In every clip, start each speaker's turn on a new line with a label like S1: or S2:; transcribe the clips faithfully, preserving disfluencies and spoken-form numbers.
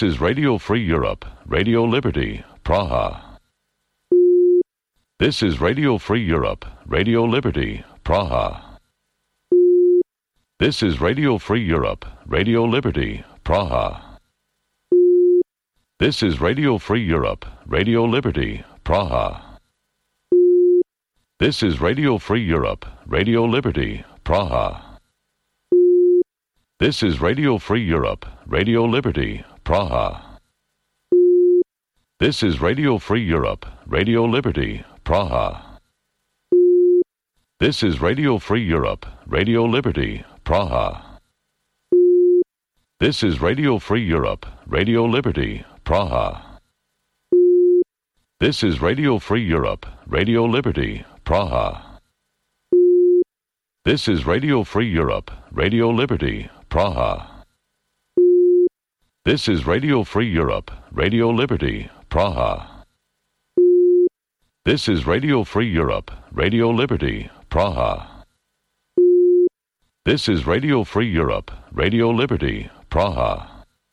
S1: is Radio Free Europe, Radio Liberty, Praha. This is Radio Free Europe, Radio Liberty, Praha. This is Radio Free Europe, Radio Liberty, Praha. This is Radio Free Europe, Radio Liberty, Praha. This is Radio Free Europe, Radio Liberty, Praha. This is Radio Free Europe, Radio Liberty, Praha. This is Radio Free Europe, Radio Liberty, Praha. This is Radio Free Europe, Radio Liberty, Praha. This is Radio Free Europe, Radio Liberty, Praha. This is Radio Free Europe, Radio Liberty, Praha. This is Radio Free Europe, Radio Liberty, Praha. This is Radio Free Europe, Radio Liberty, Praha. This is Radio Free Europe, Radio Liberty, Praha. This is Radio Free Europe, Radio Liberty, Praha.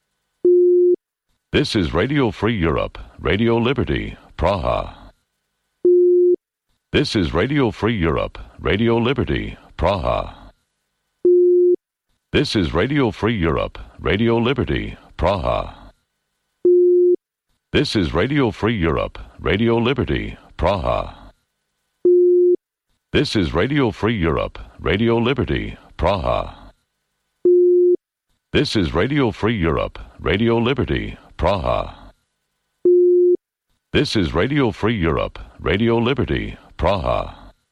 S1: This is Radio Free Europe, Radio Liberty, Praha. This is Radio Free Europe, Radio Liberty, Praha. This is Radio Free Europe, Radio Liberty, Praha. This is Radio Free Europe, Radio Liberty, Praha. This is Radio Free Europe, Radio Liberty, Praha. This is Radio Free Europe, Radio Liberty, Praha. This is Radio Free Europe, Radio Liberty, Praha.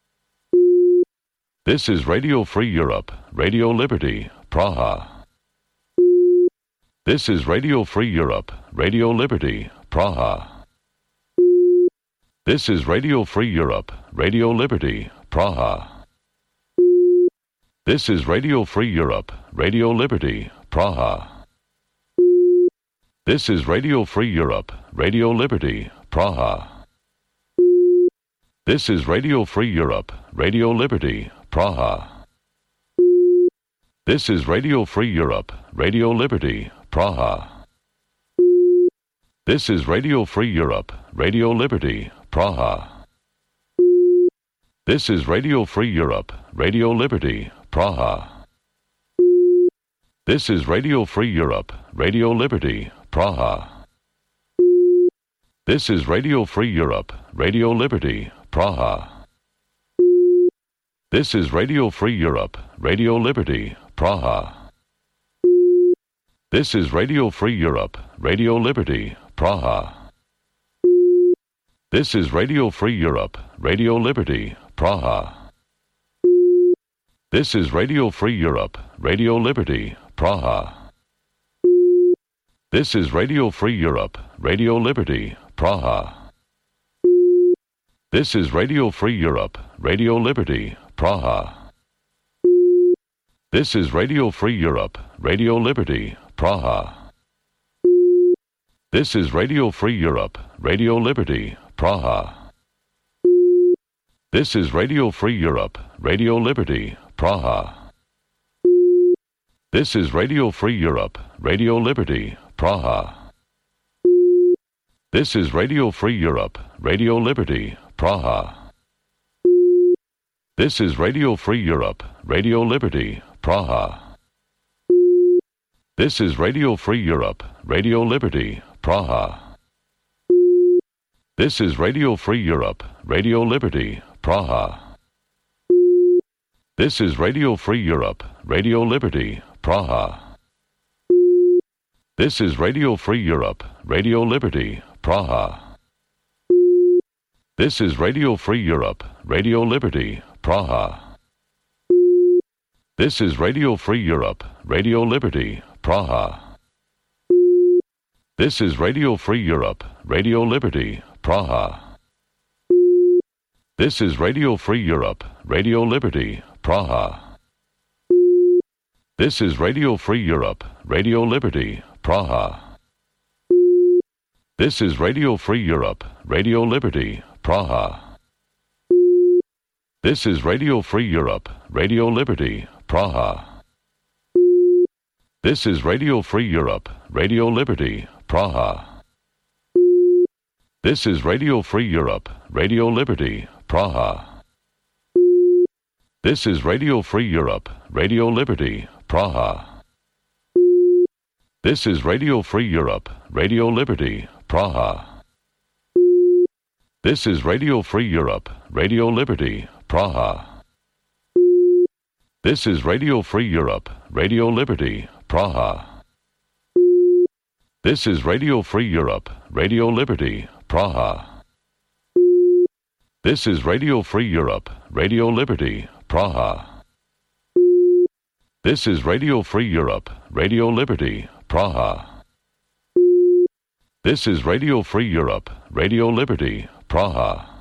S1: This is Radio Free Europe, Radio Liberty, Praha. This is Radio Free Europe, Radio Liberty, Praha. This is Radio Free Europe, Radio Liberty, Praha. This is Radio Free Europe, Radio Liberty, Praha. This is Radio Free Europe, Radio Liberty, Praha. This is Radio Free Europe, Radio Liberty, Praha. This is Radio Free Europe, Radio Liberty, Praha. This is Radio Free Europe, Radio Liberty, Praha. This is Radio Free Europe, Radio Liberty, Praha. This is Radio Free Europe, Radio Liberty, Praha. This is Radio Free Europe, Radio Liberty, Praha. This is Radio Free Europe, Radio Liberty, Praha. This is Radio Free Europe, Radio Liberty, Praha. This is Radio Free Europe, Radio Liberty, Praha. This is Radio Free Europe, Radio Liberty, Praha. This is Radio Free Europe, Radio Liberty, Praha. This is Radio Free Europe, Radio Liberty, Praha. This is Radio Free Europe, Radio Liberty, Praha. This is Radio Free Europe, Radio Liberty, Praha. This is Radio Free Europe, Radio Liberty, Praha. This is Radio Free Europe, Radio Liberty, Praha. This is Radio Free Europe, Radio Liberty, Praha. This is Radio Free Europe, Radio Liberty, Praha. This is Radio Free Europe, Radio Liberty, Praha. This is Radio Free Europe, Radio Liberty, Praha. This is Radio Free Europe, Radio Liberty, Praha. This is Radio Free Europe, Radio Liberty, Praha. This is Radio Free Europe, Radio Liberty, Praha. This is Radio Free Europe, Radio Liberty, Praha. This is Radio Free Europe, Radio Liberty, Praha. This is Radio Free Europe, Radio Liberty, Praha. This is Radio Free Europe, Radio Liberty, Praha. This is Radio Free Europe, Radio Liberty, Praha. This is Radio Free Europe, Radio Liberty, Praha. This is Radio Free Europe, Radio Liberty, Praha. This is Radio Free Europe, Radio Liberty, Praha. This is Radio Free Europe, Radio Liberty, Praha. This is Radio Free Europe, Radio Liberty, Praha. This is Radio Free Europe, Radio Liberty, Praha. This is Radio Free Europe, Radio Liberty, Praha. This is Radio Free Europe, Radio Liberty, Praha. This is Radio Free Europe, Radio Liberty, Praha. This is Radio Free Europe, Radio Liberty, Praha. This is Radio Free Europe, Radio Liberty, Praha.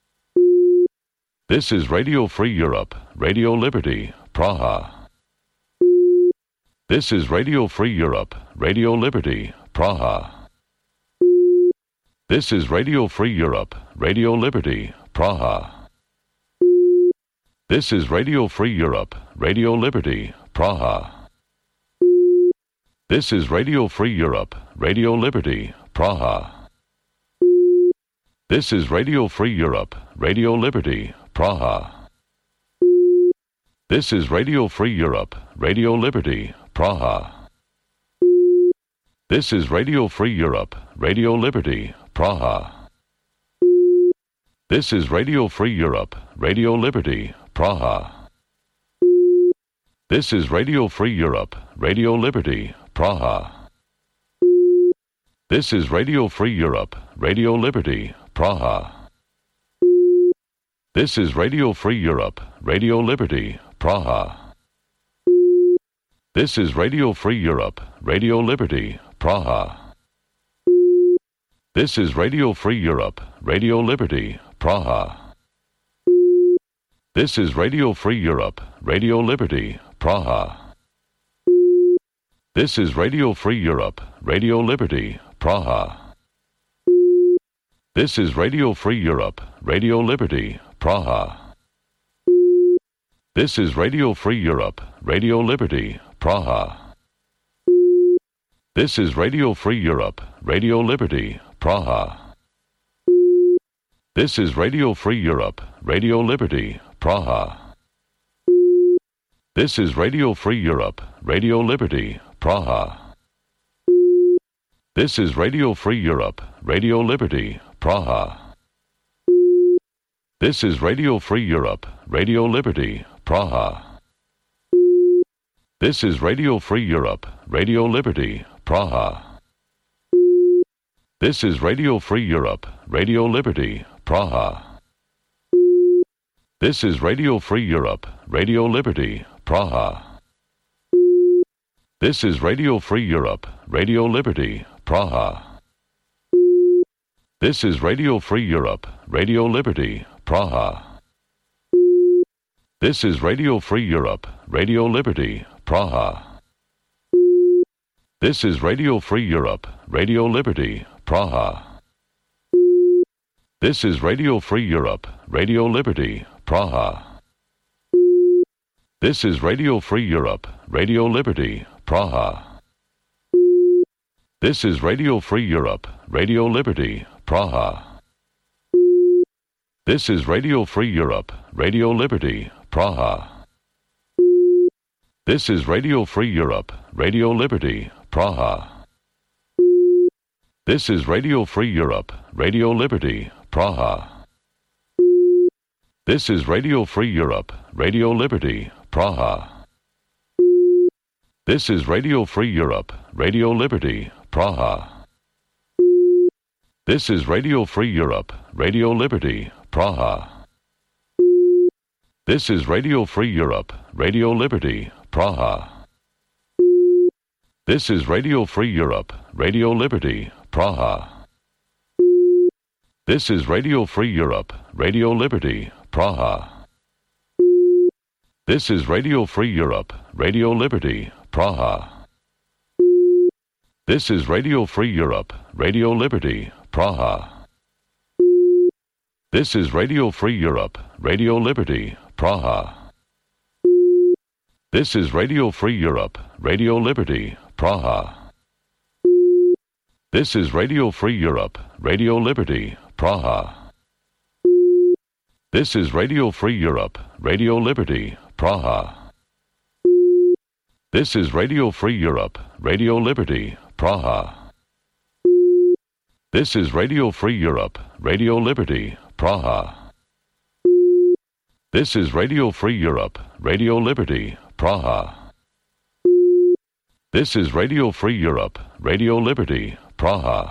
S1: This is Radio Free Europe, Radio Liberty, Praha. This is Radio Free Europe, Radio Liberty, Praha. This is Radio Free Europe, Radio Liberty, Praha. This is Radio Free Europe, Radio Liberty, Praha. This is Radio Free Europe, Radio Liberty, Praha. This is Radio Free Europe, Radio Liberty, Praha. This is Radio Free Europe, Radio Liberty, Praha. This is Radio Free Europe, Radio Liberty, Praha. This is Radio Free Europe, Radio Liberty, Praha. This is Radio Free Europe, Radio Liberty, Praha. This is Radio Free Europe, Radio Liberty, Praha. This is Radio Free Europe, Radio Liberty, Praha. This is Radio Free Europe, Radio Liberty, Praha. This is Radio Free Europe, Radio Liberty, Praha. This is Radio Free Europe, Radio Liberty, Praha. This is Radio Free Europe, Radio Liberty, Praha. This is Radio Free Europe, Radio Liberty, Praha. This is Radio Free Europe, Radio Liberty, Praha. This is Radio Free Europe, Radio Liberty, Praha. This is Radio Free Europe, Radio Liberty, Praha. This is Radio Free Europe, Radio Liberty, Praha. This is Radio Free Europe, Radio Liberty, Praha. This is Radio Free Europe, Radio Liberty, Praha. This is Radio Free Europe, Radio Liberty, Praha. This is Radio Free Europe, Radio Liberty, Praha. This is Radio Free Europe, Radio Liberty, Praha. This is Radio Free Europe, Radio Liberty, Praha. This is Radio Free Europe, Radio Liberty, Praha. This is Radio Free Europe, Radio Liberty, Praha. This is Radio Free Europe, Radio Liberty, Praha. This is Radio Free Europe, Radio Liberty, Praha. This is Radio Free Europe, Radio Liberty, Praha. This is Radio Free Europe, Radio Liberty, Praha. This is Radio Free Europe, Radio Liberty, Praha. This is Radio Free Europe, Radio Liberty, Praha. This is Radio Free Europe, Radio Liberty, Praha. This is Radio Free Europe, Radio Liberty, Praha. This is Radio Free Europe, Radio Liberty, Praha. This is Radio Free Europe, Radio Liberty, Praha. This is Radio Free Europe, Radio Liberty, Praha. This is Radio Free Europe, Radio Liberty, Praha. This is Radio Free Europe, Radio Liberty, Praha. This is Radio Free Europe, Radio Liberty, Praha. This is Radio Free Europe, Radio Liberty, Praha. This is Radio Free Europe, Radio Liberty, Praha. This is Radio Free Europe, Radio Liberty, Praha. This is Radio Free Europe, Radio Liberty, Praha. This is Radio Free Europe, Radio Liberty, Praha. This is Radio Free Europe, Radio Liberty, Praha. This is Radio Free Europe, Radio Liberty, Praha. This is Radio Free Europe, Radio Liberty, Praha. This is Radio Free Europe, Radio Liberty, Praha.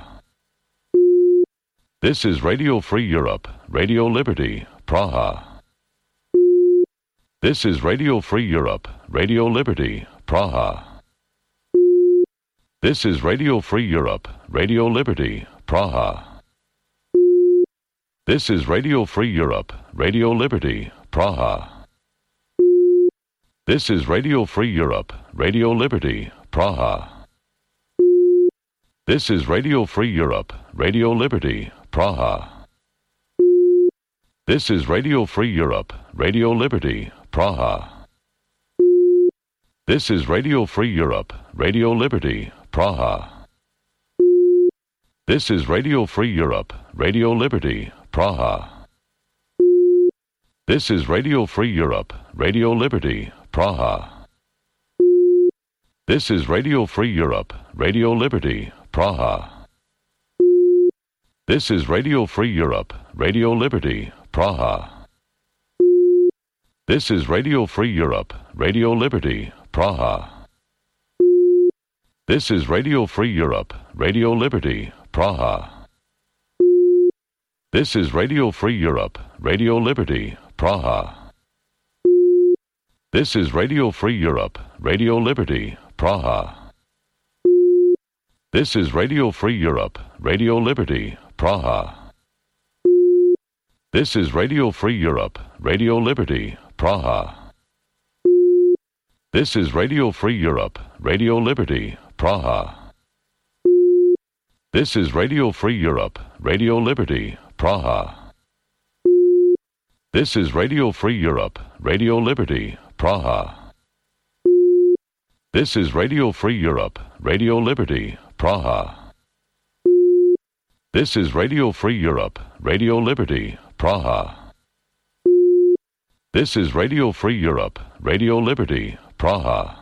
S1: This is Radio Free Europe, Radio Liberty, Praha. This is Radio Free Europe, Radio Liberty, Praha. This is Radio Free Europe, Radio Liberty, Praha. This is Radio Free Europe, Radio Liberty, Praha. This is Radio Free Europe, Radio Liberty, Praha. This is Radio Free Europe, Radio Liberty, Praha. This is Radio Free Europe, Radio Liberty, Praha. This is Radio Free Europe, Radio Liberty, Praha. This is Radio Free Europe, Radio Liberty, Praha. This is Radio Free Europe, Radio Liberty, Praha. This is Radio Free Europe, Radio Liberty, Praha. This is Radio Free Europe, Radio Liberty, Praha. This is Radio Free Europe, Radio Liberty, Praha. This is Radio Free Europe, Radio Liberty, Praha. This is Radio Free Europe, Radio Liberty, Praha. This is Radio Free Europe, Radio Liberty, Praha. This is Radio Free Europe, Radio Liberty, Praha. This is Radio Free Europe, Radio Liberty, Praha. This is Radio Free Europe, Radio Liberty, Praha. This is Radio Free Europe, Radio Liberty, Praha. This is Radio Free Europe, Radio Liberty, Praha. This is Radio Free Europe, Radio Liberty, Praha. This is Radio Free Europe, Radio Liberty, Praha. This is Radio Free Europe, Radio Liberty, Praha.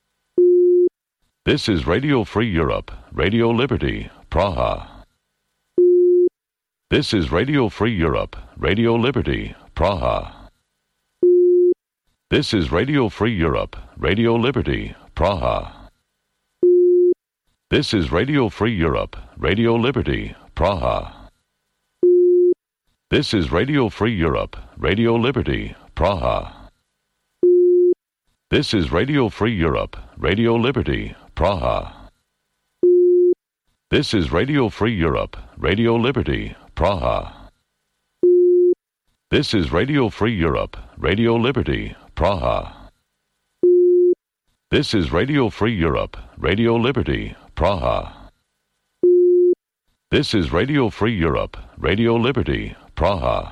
S1: This is Radio Free Europe, Radio Liberty, Praha. This is Radio Free Europe, Radio Liberty, Praha. This is Radio Free Europe, Radio Liberty, Praha. This is Radio Free Europe, Radio Liberty, Praha. This is Radio Free Europe, Radio Liberty, Praha. This is Radio Free Europe, Radio Liberty, Praha. This is Radio Free Europe, Radio Liberty, Praha. This is Radio Free Europe, Radio Liberty, Praha. This is Radio Free Europe, Radio Liberty, Praha. This is Radio Free Europe, Radio Liberty, Praha.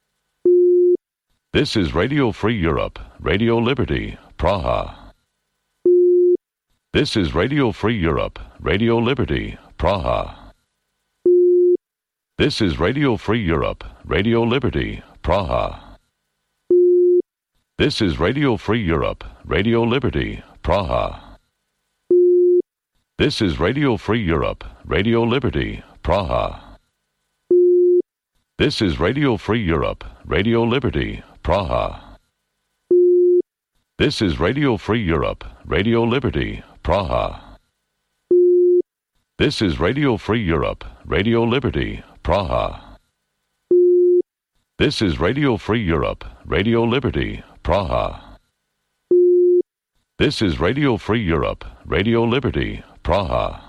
S1: This is Radio Free Europe, Radio Liberty, Praha. This is Radio Free Europe, Radio Liberty, Praha. This is Radio Free Europe, Radio Liberty, Praha. This is Radio Free Europe, Radio Liberty, Praha. This is Radio Free Europe, Radio Liberty, Praha. This is Radio Free Europe, Radio Liberty, Praha. This is Radio Free Europe, Radio Liberty, Praha. This is Radio Free Europe, Radio Liberty, Praha. This is Radio Free Europe, Radio Liberty, Praha. This is Radio Free Europe, Radio Liberty, Praha.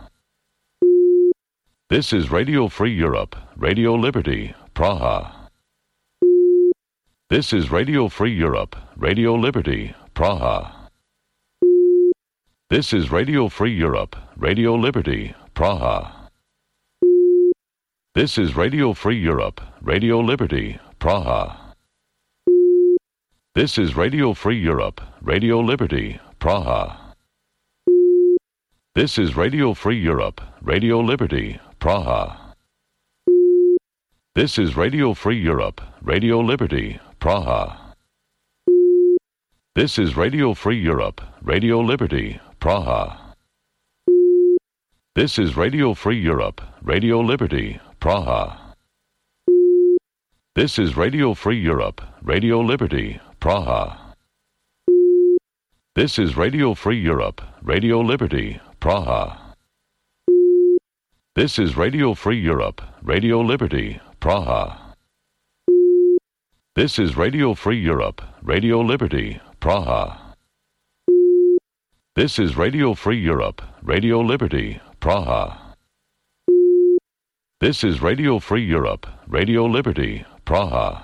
S1: This is Radio Free Europe, Radio Liberty, Praha. This is Radio Free Europe, Radio Liberty, Praha. This is Radio Free Europe, Radio Liberty, Praha. This is Radio Free Europe, Radio Liberty, Praha. This is Radio Free Europe, Radio Liberty, Praha. This is Radio Free Europe, Radio Liberty, Praha. This is Radio Free Europe, Radio Liberty, Praha. This is Radio Free Europe, Radio Liberty, Praha. This is Radio Free Europe, Radio Liberty, Praha. This is Radio Free Europe, Radio Liberty, Praha. This is Radio Free Europe, Radio Liberty, Praha. This is Radio Free Europe, Radio Liberty, Praha. This is Radio Free Europe, Radio Liberty, Praha. This is Radio Free Europe, Radio Liberty, Praha. This is Radio Free Europe, Radio Liberty, Praha.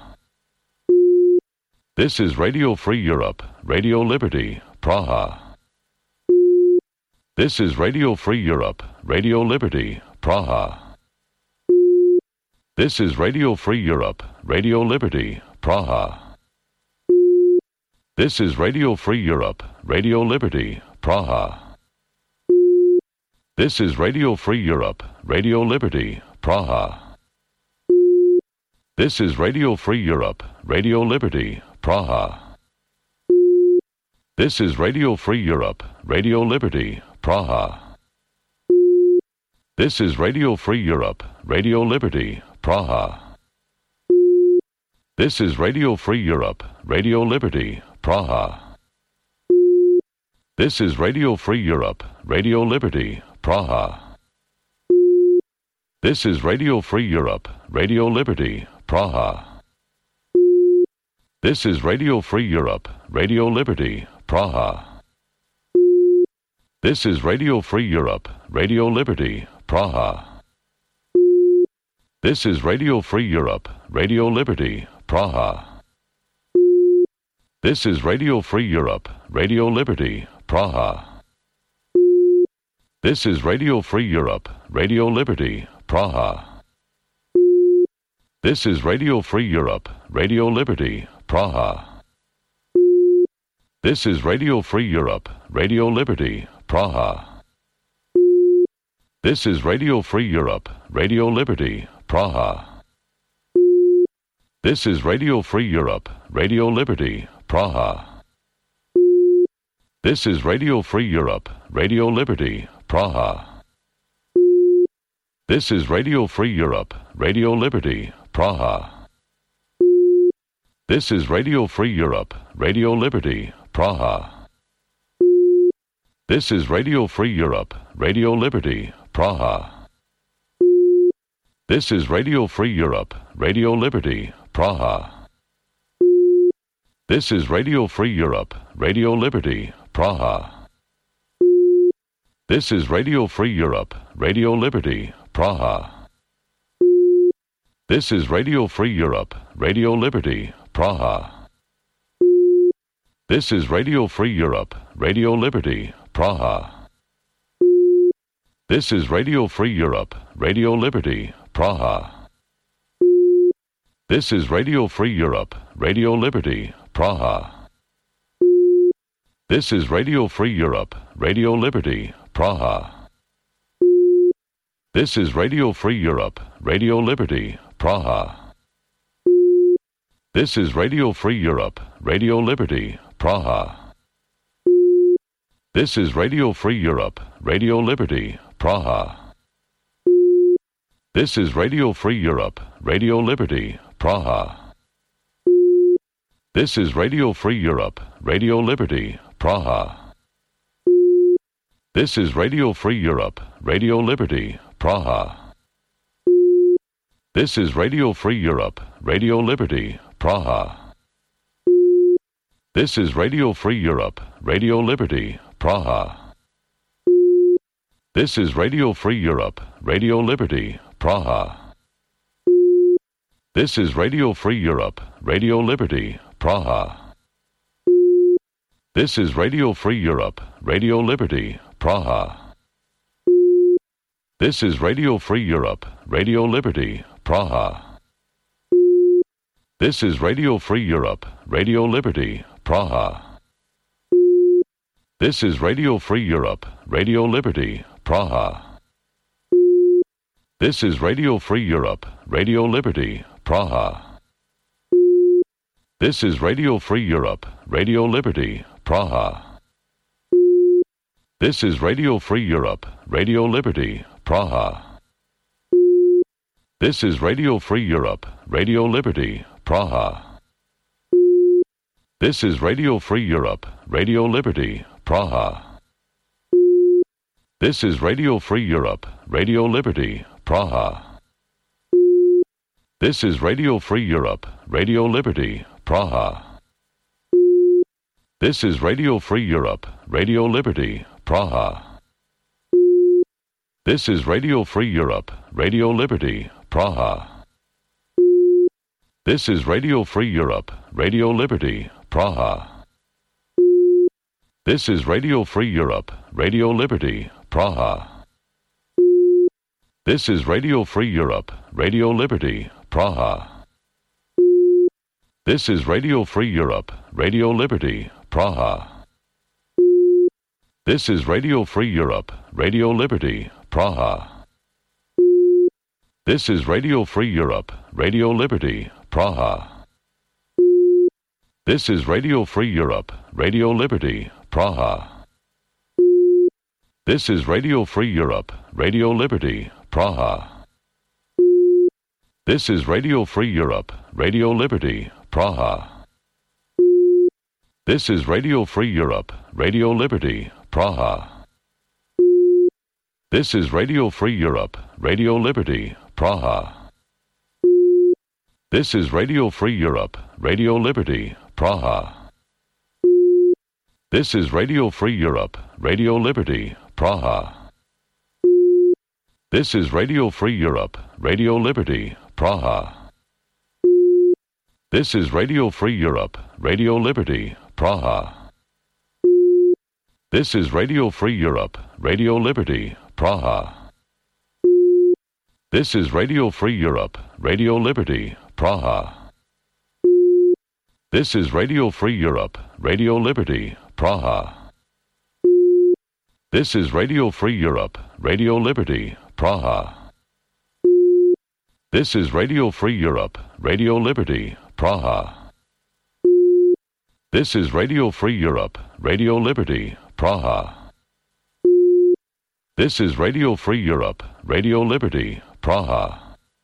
S1: This is Radio Free Europe, Radio Liberty, Praha. This is Radio Free Europe, Radio Liberty, Praha. This is Radio Free Europe, Radio Liberty, Praha. This is Radio Free Europe, Radio Liberty, Praha. This is Radio Free Europe, Radio Liberty, Praha. This is Radio Free Europe, Radio Liberty, Praha. This is Radio Free Europe, Radio Liberty, Praha. This is Radio Free Europe, Radio Liberty, Praha. This is Radio Free Europe, Radio Liberty, Praha. This is Radio Free Europe, Radio Liberty, Praha. This is Radio Free Europe, Radio Liberty, Praha. This is Radio Free Europe, Radio Liberty, Praha. This is Radio Free Europe, Radio Liberty, Praha. This is Radio Free Europe, Radio Liberty, Praha. This is Radio Free Europe, Radio Liberty, Praha. This is Radio Free Europe, Radio Liberty, Praha. This is Radio Free Europe, Radio Liberty, Praha. This is Radio Free Europe, Radio Liberty, Praha. This is Radio Free Europe, Radio Liberty, Praha. This is Radio Free Europe, Radio Liberty, Praha. This is Radio Free Europe, Radio Liberty, Praha. This is Radio Free Europe, Radio Liberty, Praha. This is Radio Free Europe, Radio Liberty, Praha. This is Radio Free Europe, Radio Liberty, Praha. This is Radio Free Europe, Radio Liberty, Praha. This is Radio Free Europe, Radio Liberty, Praha. This is Radio Free Europe, Radio Liberty, Praha. This is Radio Free Europe, Radio Liberty, Praha. This is Radio Free Europe, Radio Liberty, Praha. This is Radio Free Europe, Radio Liberty, Praha. This is Radio Free Europe, Radio Liberty, Praha. This is Radio Free Europe, Radio Liberty, Praha. This is Radio Free Europe, Radio Liberty, Praha. This is Radio Free Europe, Radio Liberty, Praha. This is Radio Free Europe, Radio Liberty, Praha. This is Radio Free Europe, Radio Liberty, Praha. This is Radio Free Europe, Radio Liberty, Praha. This is Radio Free Europe, Radio Liberty, Praha. This is Radio Free Europe, Radio Liberty, Praha. This is Radio Free Europe, Radio Liberty, Praha. This is Radio Free Europe, Radio Liberty, Praha. This is Radio Free Europe, Radio Liberty, Praha. This is Radio Free Europe, Radio Liberty, Praha. This is Radio Free Europe, Radio Liberty, Praha. This is Radio Free Europe, Radio Liberty, Praha. This is Radio Free Europe, Radio Liberty, Praha. This is Radio Free Europe, Radio Liberty, Praha. This is Radio Free Europe, Radio Liberty, Praha. This is Radio Free Europe, Radio Liberty, Praha. This is Radio Free Europe, Radio Liberty, Praha. This is Radio Free Europe, Radio Liberty, Praha. This is Radio Free Europe, Radio Liberty, Praha. This is Radio Free Europe, Radio Liberty, Praha. This is Radio Free Europe, Radio Liberty, Praha. This is Radio Free Europe, Radio Liberty, Praha. This is Radio Free Europe, Radio Liberty, Praha. This is Radio Free Europe, Radio Liberty, Praha. This is Radio Free Europe, Radio Liberty, Praha. This is Radio Free Europe, Radio Liberty, Praha. This is Radio Free Europe, Radio Liberty, Praha. This is Radio Free Europe, Radio Liberty, Praha. This is Radio Free Europe, Radio Liberty, Praha. This is Radio Free Europe, Radio Liberty, Praha. This is Radio Free Europe, Radio Liberty, Praha. This is Radio Free Europe, Radio Liberty, Praha. This is Radio Free Europe, Radio Liberty, Praha. This is Radio Free Europe, Radio Liberty, Praha. This is Radio Free Europe, Radio Liberty, Praha. This is Radio Free Europe, Radio Liberty, Praha. This is Radio Free Europe, Radio Liberty, Praha. This is Radio Free Europe, Radio Liberty, Praha. This is Radio Free Europe, Radio Liberty, Praha. This is Radio Free Europe, Radio Liberty, Praha. This is Radio Free Europe, Radio Liberty, Praha. This is Radio Free Europe, Radio Liberty, Praha. This is Radio Free Europe, Radio Liberty, Praha. This is Radio Free Europe, Radio Liberty, Praha.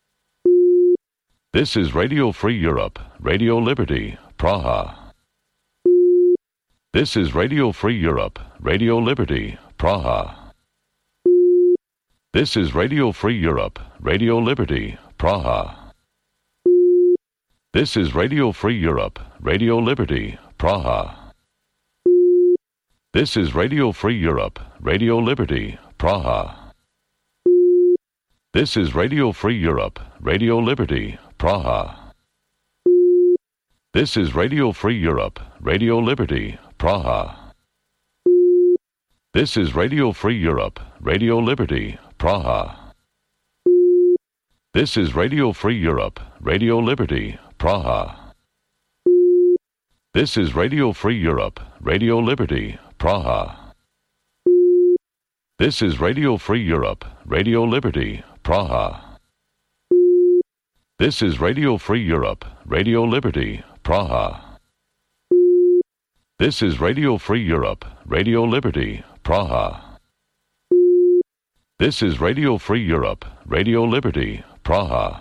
S1: This is Radio Free Europe, Radio Liberty, Praha. This is Radio Free Europe, Radio Liberty, Praha. This is Radio Free Europe, Radio Liberty, Praha. This is Radio Free Europe, Radio Liberty, Praha. This is Radio Free Europe, Radio Liberty, Praha. This is Radio Free Europe, Radio Liberty, Praha. This is Radio Free Europe, Radio Liberty, Praha. This is Radio Free Europe, Radio Liberty, Praha. This is Radio Free Europe, Radio Liberty, Praha. This is Radio Free Europe, Radio Liberty, Praha. This is Radio Free Europe, Radio Liberty, Praha. This is Radio Free Europe, Radio Liberty, Praha. This is Radio Free Europe, Radio Liberty, Praha. This is Radio Free Europe, Radio Liberty, Praha.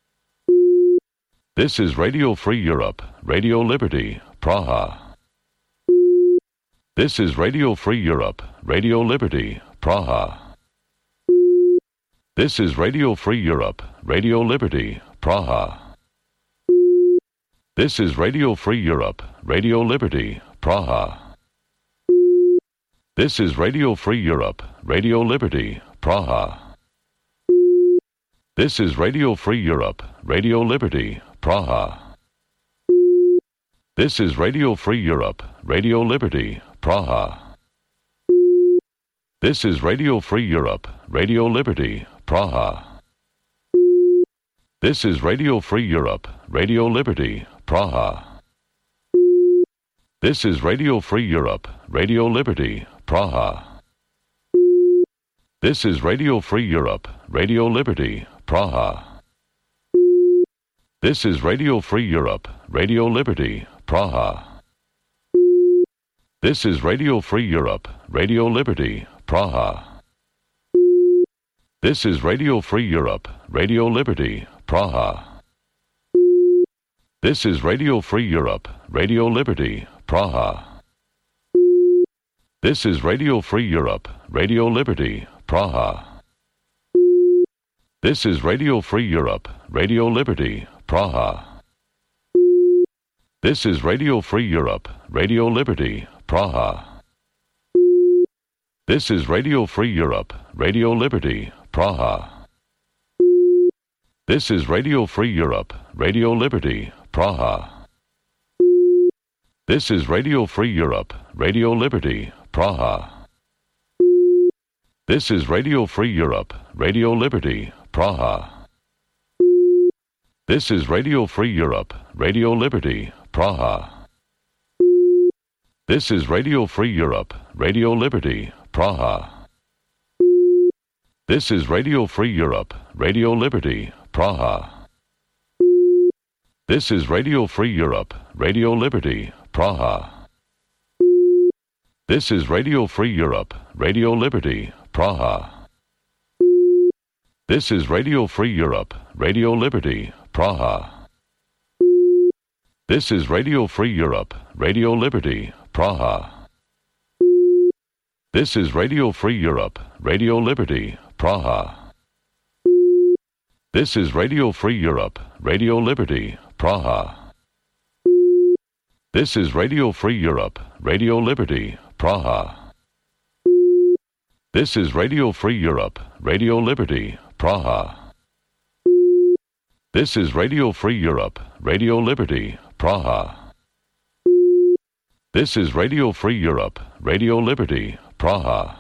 S1: This is Radio Free Europe, Radio Liberty, Praha. This is Radio Free Europe, Radio Liberty, Praha. This is Radio Free Europe, Radio Liberty, Praha. This is Radio Free Europe, Radio Liberty, Praha. This is Radio Free Europe, Radio Liberty, Praha. This is Radio Free Europe, Radio Liberty, Praha. This is Radio Free Europe, Radio Liberty, Praha. This is Radio Free Europe, Radio Liberty, Praha. This is Radio Free Europe, Radio Liberty, Praha. This is Radio Free Europe, Radio Liberty, Praha. This is Radio Free Europe, Radio Liberty, Praha. This is Radio Free Europe, Radio Liberty, Praha. This is Radio Free Europe, Radio Liberty, Praha. This is Radio Free Europe, Radio Liberty, Praha. This is Radio Free Europe, Radio Liberty, Praha. This is Radio Free Europe, Radio Liberty, Praha. This is Radio Free Europe, Radio Liberty, Praha. This is Radio Free Europe, Radio Liberty, Praha. This is Radio Free Europe, Radio Liberty, Praha. This is Radio Free Europe, Radio Liberty, Praha. This is Radio Free Europe, Radio Liberty, Praha. This is Radio Free Europe, Radio Liberty, Praha. This is Radio Free Europe, Radio Liberty, Praha. This is Radio Free Europe, Radio Liberty, Praha. This is Radio Free Europe, Radio Liberty, Praha. This is Radio Free Europe, Radio Liberty, Praha. This is Radio Free Europe, Radio Liberty, Praha. This is Radio Free Europe, Radio Liberty, Praha. This is Radio Free Europe, Radio Liberty, Praha. This is Radio Free Europe, Radio Liberty, Praha. This is Radio Free Europe, Radio Liberty, Praha. This is Radio Free Europe, Radio Liberty, Praha. This is Radio Free Europe, Radio Liberty, Praha. This is Radio Free Europe, Radio Liberty, Praha. This is Radio Free Europe, Radio Liberty, Praha.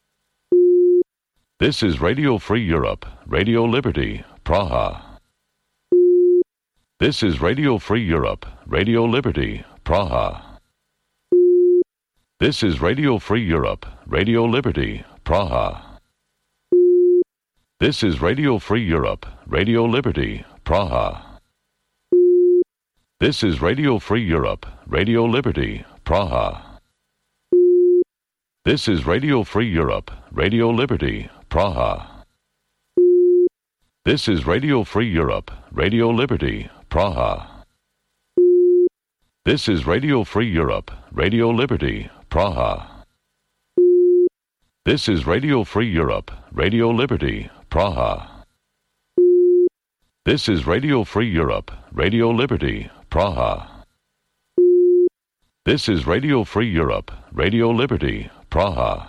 S1: This is Radio Free Europe, Radio Liberty, Praha. This is Radio Free Europe, Radio Liberty, Praha. This is Radio Free Europe, Radio Liberty, Praha. This is Radio Free Europe, Radio Liberty, Praha. This is Radio Free Europe, Radio Liberty, Praha. This is Radio Free Europe, Radio Liberty, Praha. This is Radio Free Europe, Radio Liberty, Praha. This is Radio Free Europe, Radio Liberty, Praha. This is Radio Free Europe, Radio Liberty, Praha. This is Radio Free Europe, Radio Liberty, Praha. This is Radio Free Europe, Radio Liberty, Praha.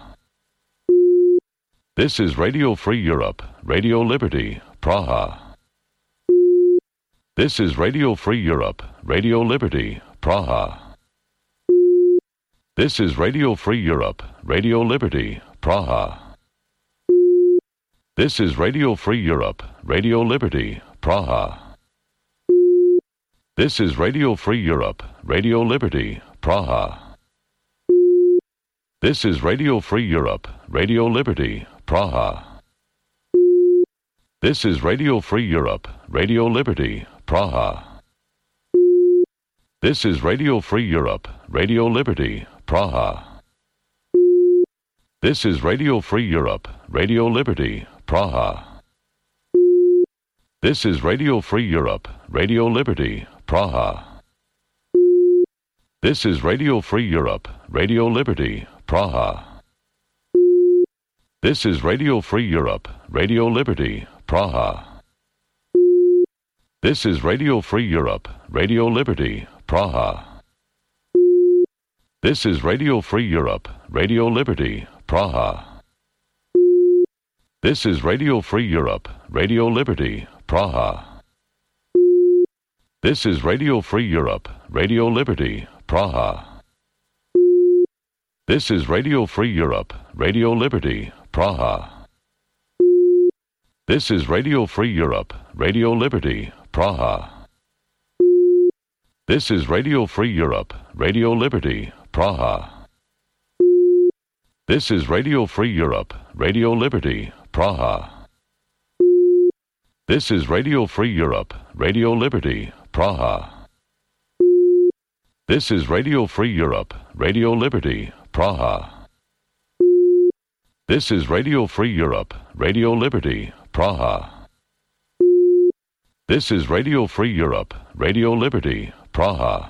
S1: This is Radio Free Europe, Radio Liberty, Praha. This is Radio Free Europe, Radio Liberty, Praha. This is Radio Free Europe, Radio Liberty, Praha. This is Radio Free Europe, Radio Liberty, Praha. This is Radio Free Europe, Radio Liberty, Praha. This is Radio Free Europe, Radio Liberty, Praha. This is Radio Free Europe, Radio Liberty, Praha. This is Radio Free Europe, Radio Liberty, Praha. This is Radio Free Europe, Radio Liberty, Praha. This is Radio Free Europe, Radio Liberty, Praha. This is Radio Free Europe, Radio Liberty, Praha. This is Radio Free Europe, Radio Liberty, Praha. This is Radio Free Europe, Radio Liberty, Praha. This is Radio Free Europe, Radio Liberty, Praha. This is Radio Free Europe, Radio Liberty, Praha. This is Radio Free Europe, Radio Liberty, Praha. This is Radio Free Europe, Radio Liberty, Praha. This is Radio Free Europe, Radio Liberty, Praha. This is Radio Free Europe, Radio Liberty, Praha. This is Radio Free Europe, Radio Liberty, Praha. This is Radio Free Europe, Radio Liberty, Praha. This is Radio Free Europe, Radio Liberty, Praha. This is Radio Free Europe, Radio Liberty, Praha. This is Radio Free Europe, Radio Liberty, Praha.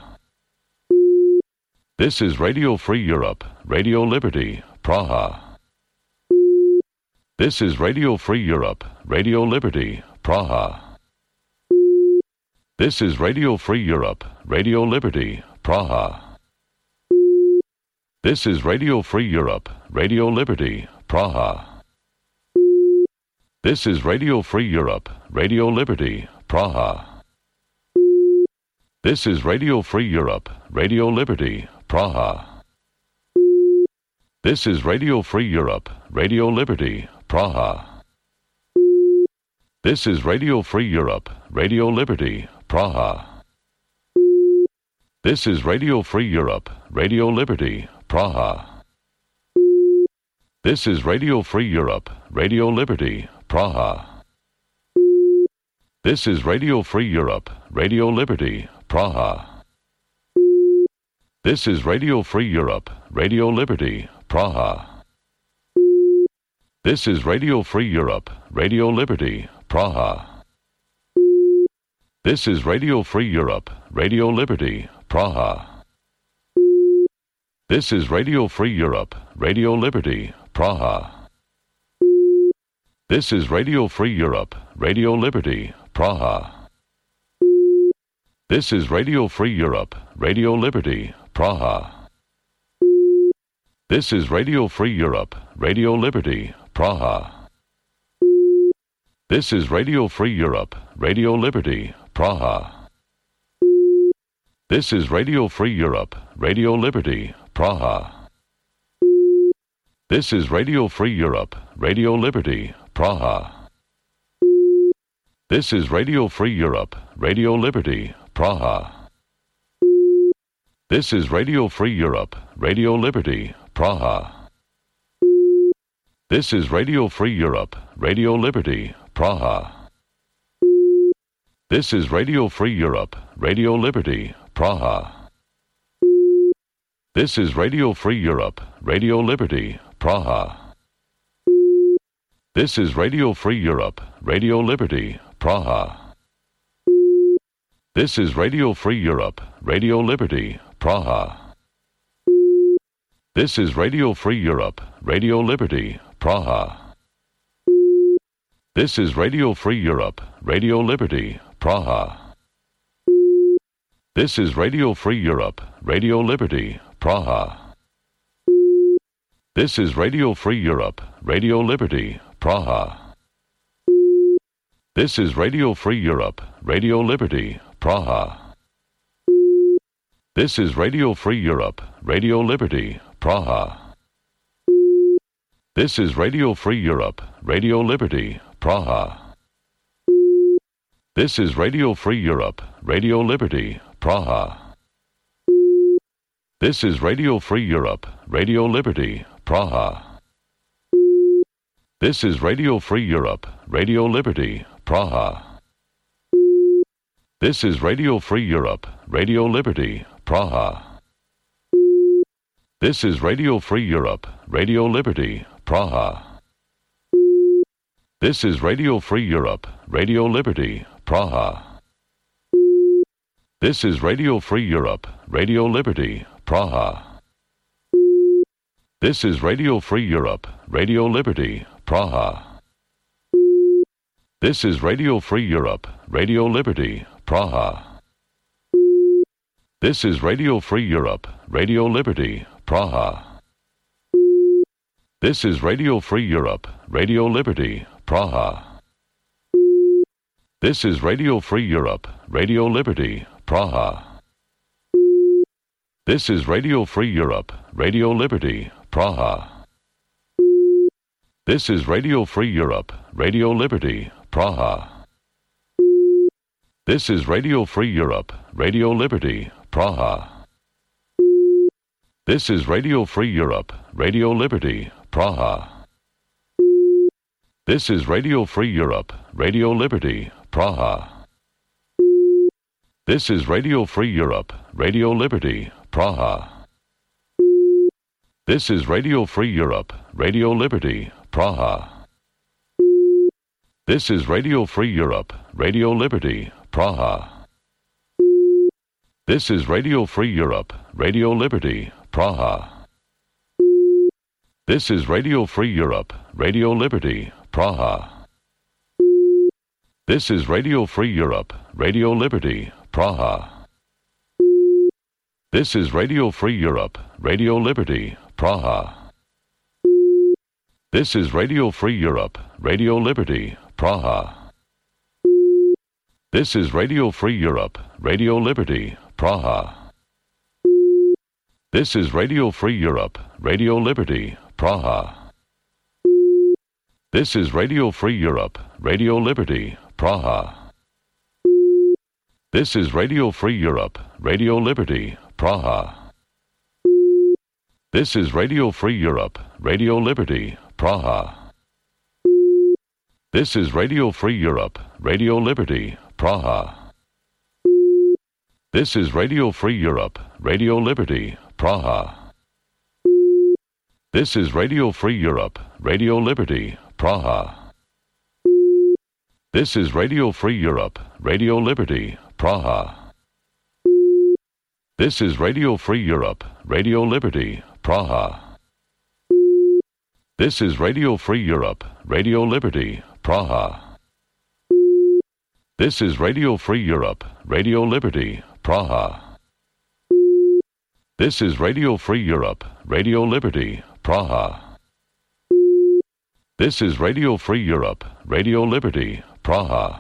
S1: This is Radio Free Europe, Radio Liberty, Praha. This is Radio Free Europe, Radio Liberty, Praha. This is Radio Free Europe, Radio Liberty, Praha. This is Radio Free Europe, Radio Liberty, Praha. This is Radio Free Europe, Radio Liberty, Praha. This is Radio Free Europe, Radio Liberty, Praha. This is Radio Free Europe, Radio Liberty, Praha. This is Radio Free Europe, Radio Liberty, Praha. This is Radio Free Europe, Radio Liberty, Praha. This is Radio Free Europe, Radio Liberty, Praha. This is Radio Free Europe, Radio Liberty, Praha. This is Radio Free Europe, Radio Liberty, Praha. This is Radio Free Europe, Radio Liberty, Praha. This is Radio Free Europe, Radio Liberty, Praha. This is Radio Free Europe, Radio Liberty, Praha. This is Radio Free Europe, Radio Liberty, Praha. This is Radio Free Europe, Radio Liberty, Praha. This is Radio Free Europe, Radio Liberty, Praha. This is Radio Free Europe, Radio Liberty, Praha. This is Radio Free Europe, Radio Liberty, Praha. This is Radio Free Europe, Radio Liberty, Praha. This is Radio Free Europe, Radio Liberty, Praha. This is Radio Free Europe, Radio Liberty, Praha. This is Radio Free Europe, Radio Liberty, Praha. This is Radio Free Europe, Radio Liberty, Praha. This is Radio Free Europe, Radio Liberty, Praha. This is Radio Free Europe, Radio Liberty, Praha. This is Radio Free Europe, Radio Liberty, Praha. This is Radio Free Europe, Radio Liberty, Praha. This is Radio Free Europe, Radio Liberty, Praha. This is Radio Free Europe, Radio Liberty, Praha. This is Radio Free Europe, Radio Liberty, Praha. This is Radio Free Europe, Radio Liberty, Praha. This is Radio Free Europe, Radio Liberty, Praha. This is Radio Free Europe, Radio Liberty, Praha. This is Radio Free Europe, Radio Liberty, Praha. This is Radio Free Europe, Radio Liberty, Praha. This is Radio Free Europe, Radio Liberty, Praha. This is Radio Free Europe, Radio Liberty, Praha. This is Radio Free Europe, Radio Liberty, Praha. This is Radio Free Europe, Radio Liberty, Praha. This is Radio Free Europe, Radio Liberty, Praha. This is Radio Free Europe, Radio Liberty, Praha. This is Radio Free Europe, Radio Liberty, Praha. This is Radio Free Europe, Radio Liberty, Praha. This is Radio Free Europe, Radio Liberty, Praha. This is Radio Free Europe, Radio Liberty, Praha. This is Radio Free Europe, Radio Liberty, Praha. This is Radio Free Europe, Radio Liberty, Praha. This is Radio Free Europe, Radio Liberty, Praha. This is Radio Free Europe, Radio Liberty, Praha. This is Radio Free Europe, Radio Liberty, Praha. This is Radio Free Europe, Radio Liberty, Praha. This is Radio Free Europe, Radio Liberty, Praha. This is Radio Free Europe, Radio Liberty, Praha. This is Radio Free Europe, Radio Liberty, Praha. This is Radio Free Europe, Radio Liberty, Praha. This is Radio Free Europe, Radio Liberty, Praha. This is Radio Free Europe, Radio Liberty, Praha. This is Radio Free Europe, Radio Liberty, Praha. This is Radio Free Europe, Radio Liberty, Praha. This is Radio Free Europe, Radio Liberty, Praha. This is Radio Free Europe, Radio Liberty, Praha. This is Radio Free Europe, Radio Liberty, Praha. This is Radio Free Europe, Radio Liberty, Praha. This is Radio Free Europe, Radio Liberty, Praha. This is Radio Free Europe, Radio Liberty, Praha. This is Radio Free Europe, Radio Liberty, Praha. This is Radio Free Europe, Radio Liberty, Praha. This is Radio Free Europe, Radio Liberty, Praha. This is Radio Free Europe, Radio Liberty, Praha. This is Radio Free Europe, Radio Liberty, Praha. This is Radio Free Europe, Radio Liberty, Praha. This is Radio Free Europe, Radio Liberty, Praha.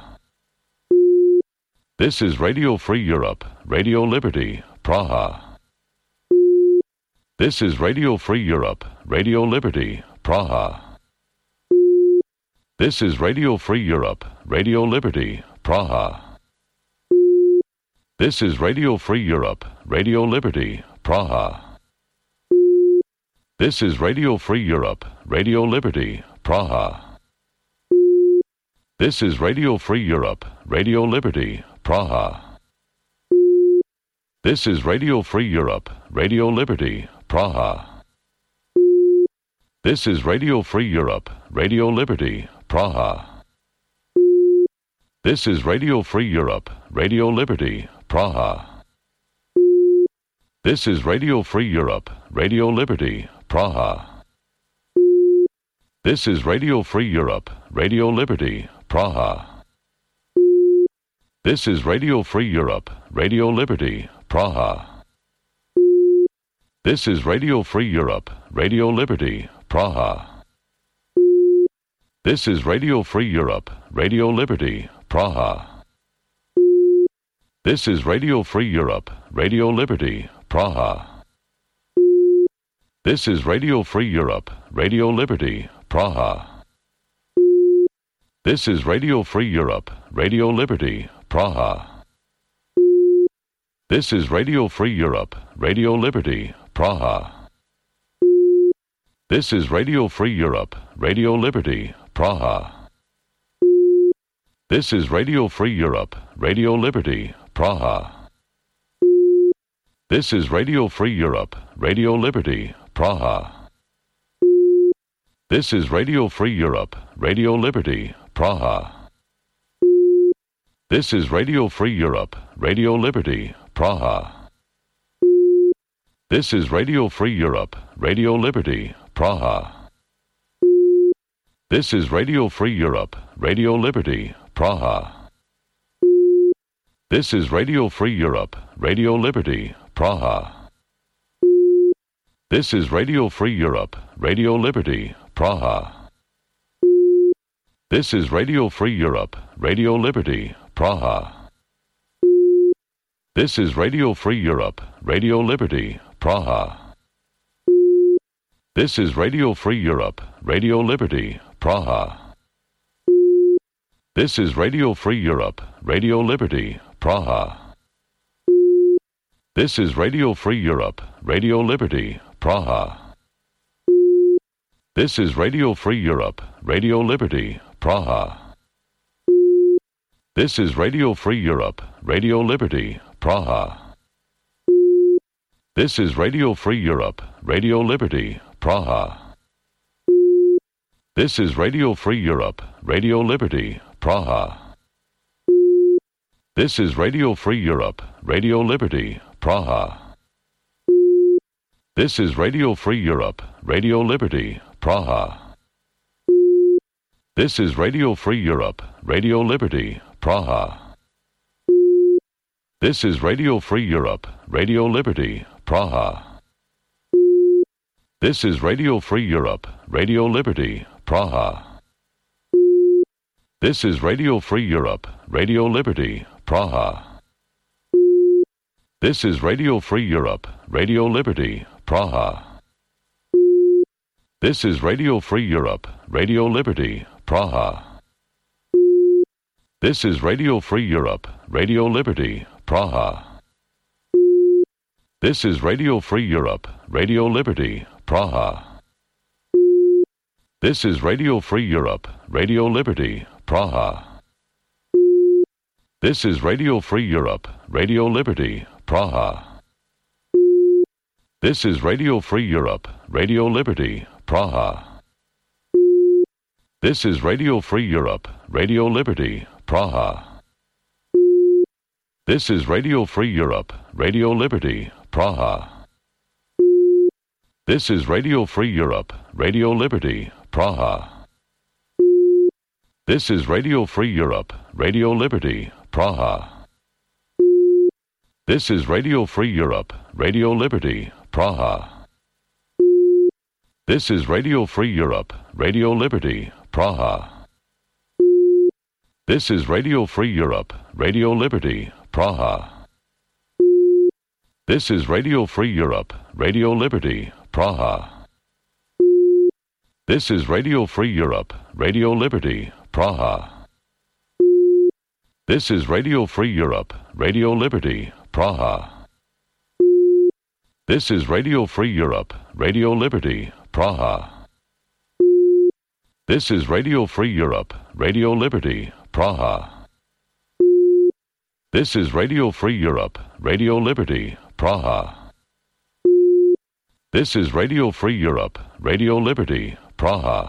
S1: This is Radio Free Europe, Radio Liberty, Praha. This is Radio Free Europe, Radio Liberty, Praha. This is Radio Free Europe, Radio Liberty, Praha. This is Radio Free Europe, Radio Liberty, Praha. This is Radio Free Europe, Radio Liberty, Praha. This is Radio Free Europe, Radio Liberty, Praha. This is Radio Free Europe, Radio Liberty, Praha. This is Radio Free Europe, Radio Liberty, Praha. This is Radio Free Europe, Radio Liberty, Praha. This is Radio Free Europe, Radio Liberty, Praha. This is Radio Free Europe, Radio Liberty, Praha. This is Radio Free Europe, Radio Liberty, Praha. This is Radio Free Europe, Radio Liberty, Praha. This is Radio Free Europe, Radio Liberty, Praha. This is Radio Free Europe, Radio Liberty, Praha. This is Radio Free Europe, Radio Liberty, Praha. This is Radio Free Europe, Radio Liberty, Praha. This is Radio Free Europe, Radio Liberty, Praha. This is Radio Free Europe, Radio Liberty, Praha. This is Radio Free Europe, Radio Liberty, Praha. This is Radio Free Europe, Radio Liberty, Praha. This is Radio Free Europe, Radio Liberty, Praha. This is Radio Free Europe, Radio Liberty, Praha. This is Radio Free Europe, Radio Liberty, Praha. This is Radio Free Europe, Radio Liberty, Praha. This is Radio Free Europe, Radio Liberty, Praha. This is Radio Free Europe, Radio Liberty, Praha. This is Radio Free Europe, Radio Liberty, Praha. This is Radio Free Europe, Radio Liberty, Praha. This is Radio Free Europe, Radio Liberty, Praha. This is Radio Free Europe, Radio Liberty, Praha. This is Radio Free Europe, Radio Liberty, Praha. This is Radio Free Europe, Radio Liberty, Praha. This is Radio Free Europe, Radio Liberty, Praha. This is Radio Free Europe, Radio Liberty, Praha. This is Radio Free Europe, Radio Liberty, Praha. This is Radio Free Europe, Radio Liberty, Praha. This is Radio Free Europe, Radio Liberty, Praha. This is Radio Free Europe, Radio Liberty, Praha. This is Radio Free Europe, Radio Liberty, Praha. This is Radio Free Europe, Radio Liberty, Praha. This is Radio Free Europe, Radio Liberty, Praha. This is Radio Free Europe, Radio Liberty, Praha. This is Radio Free Europe, Radio Liberty, Praha. This is Radio Free Europe, Radio Liberty, Praha. This is Radio Free Europe, Radio Liberty, Praha. This is Radio Free Europe, Radio Liberty, Praha. This is Radio Free Europe, Radio Liberty, Praha. This is Radio Free Europe, Radio Liberty, Praha. This is Radio Free Europe, Radio Liberty, Praha. This is Radio Free Europe, Radio Liberty, Praha. This is Radio Free Europe, Radio Liberty, Praha. This is Radio Free Europe, Radio Liberty, Praha. This is Radio Free Europe, Radio Liberty, Praha. This is Radio Free Europe, Radio Liberty, Praha. This is Radio Free Europe, Radio Liberty, Praha. This is Radio Free Europe, Radio Liberty, Praha. This is Radio Free Europe, Radio Liberty, Praha. This is Radio Free Europe, Radio Liberty, Praha. This is Radio Free Europe, Radio Liberty, Praha. This is Radio Free Europe, Radio Liberty, Praha. This is Radio Free Europe, Radio Liberty, Praha. This is Radio Free Europe, Radio Liberty, Praha.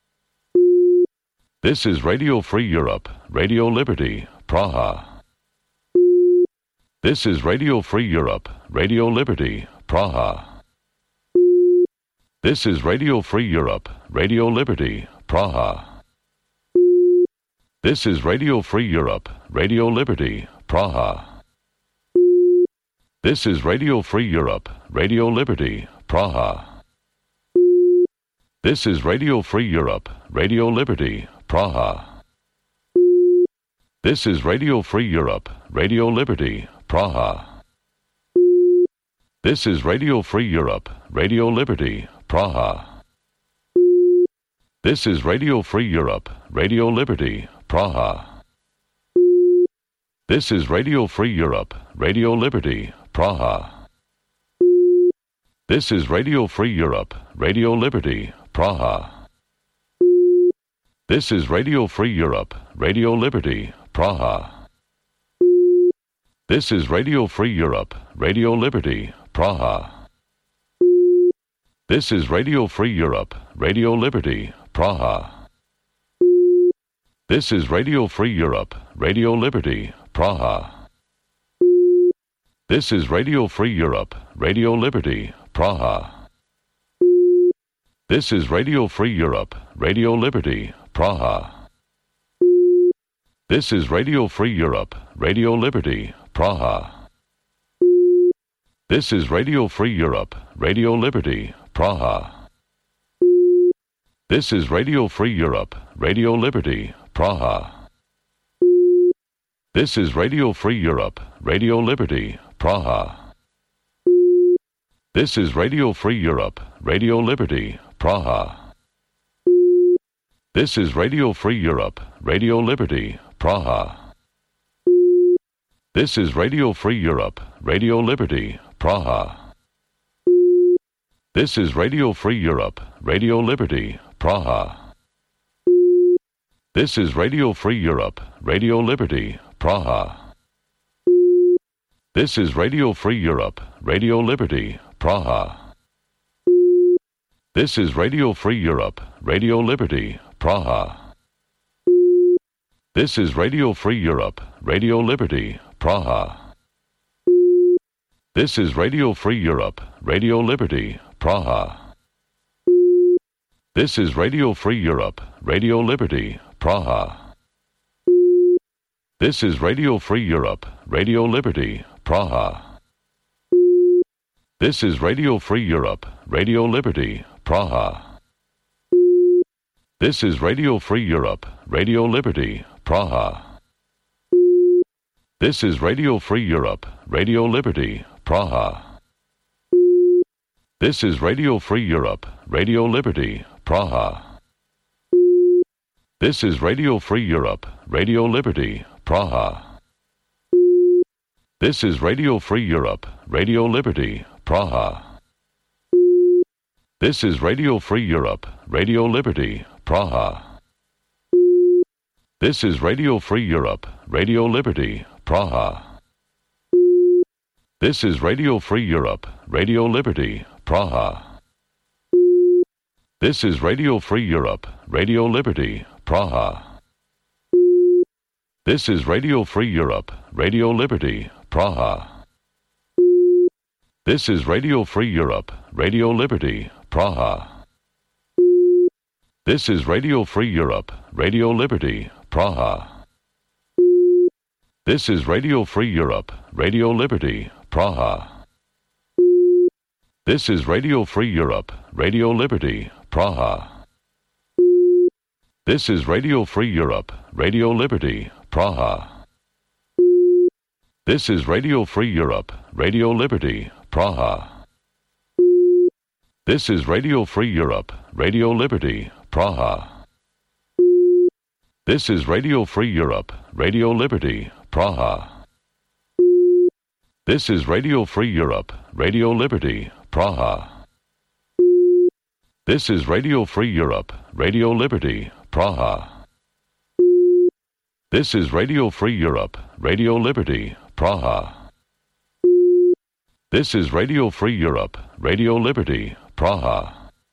S1: This is Radio Free Europe, Radio Liberty, Praha. This is Radio Free Europe, Radio Liberty, Praha. This is Radio Free Europe, Radio Liberty, Praha. This is Radio Free Europe, Radio Liberty, Praha. This is Radio Free Europe, Radio Liberty, Praha. This is Radio Free Europe, Radio Liberty, Praha. This is Radio Free Europe, Radio Liberty, Praha. This is Radio Free Europe, Radio Liberty, Praha. This is Radio Free Europe, Radio Liberty, Praha. This is Radio Free Europe, Radio Liberty, Praha. This is Radio Free Europe, Radio Liberty, Praha. This is Radio Free Europe, Radio Liberty, Praha. This is Radio Free Europe, Radio Liberty, Praha. This is Radio Free Europe, Radio Liberty, Praha. This is Radio Free Europe, Radio Liberty, Praha. This is Radio Free Europe, Radio Liberty, Praha. This is Radio Free Europe, Radio Liberty, Praha. This is Radio Free Europe, Radio Liberty, Praha. This is Radio Free Europe, Radio Liberty, Praha. This is Radio Free Europe, Radio Liberty, Praha. This is Radio Free Europe, Radio Liberty, Praha. This is Radio Free Europe, Radio Liberty, Praha. This is Radio Free Europe, Radio Liberty, Praha. This is Radio Free Europe, Radio Liberty, Praha. This is Radio Free Europe, Radio Liberty, Praha. This is Radio Free Europe, Radio Liberty, Praha. This is Radio Free Europe, Radio Liberty, Praha. This is Radio Free Europe, Radio Liberty, Praha. This is Radio Free Europe, Radio Liberty, Praha. This is Radio Free Europe, Radio Liberty, Praha. This is Radio Free Europe, Radio Liberty, Praha. This is Radio Free Europe, Radio Liberty, Praha. This is Radio Free Europe, Radio Liberty, Praha. This is Radio Free Europe, Radio Liberty, Praha. This is Radio Free Europe, Radio Liberty, Praha. This is Radio Free Europe, Radio Liberty, Praha. This is Radio Free Europe, Radio Liberty, Praha. This is Radio Free Europe, Radio Liberty, Praha. This is Radio Free Europe, Radio Liberty, Praha. This is Radio Free Europe, Radio Liberty, Praha. This is Radio Free Europe, Radio Liberty, Praha. This is Radio Free Europe, Radio Liberty, Praha. This is Radio Free Europe, Radio Liberty, Praha. This is Radio Free Europe, Radio Liberty, Praha. This is Radio Free Europe, Radio Liberty, Praha. This is Radio Free Europe, Radio Liberty, Praha. This is Radio Free Europe, Radio Liberty, Praha. This is Radio Free Europe, Radio Liberty, Praha. This is Radio Free Europe, Radio Liberty, Praha. This is Radio Free Europe, Radio Liberty, Praha. This is Radio Free Europe, Radio Liberty, Praha. This is Radio Free Europe, Radio Liberty, Praha. This is Radio Free Europe, Radio Liberty, Praha. This is Radio Free Europe, Radio Liberty, Praha. This is Radio Free Europe, Radio Liberty, Praha.